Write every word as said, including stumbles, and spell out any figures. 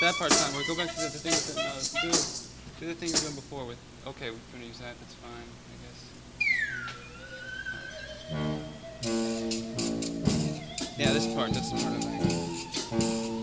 that part's not. We'll go back to the, the thing with the, no, let's do, do the thing you were doing before with, okay, we're going to use that, that's fine, I guess. Yeah, this part, that's the part I like.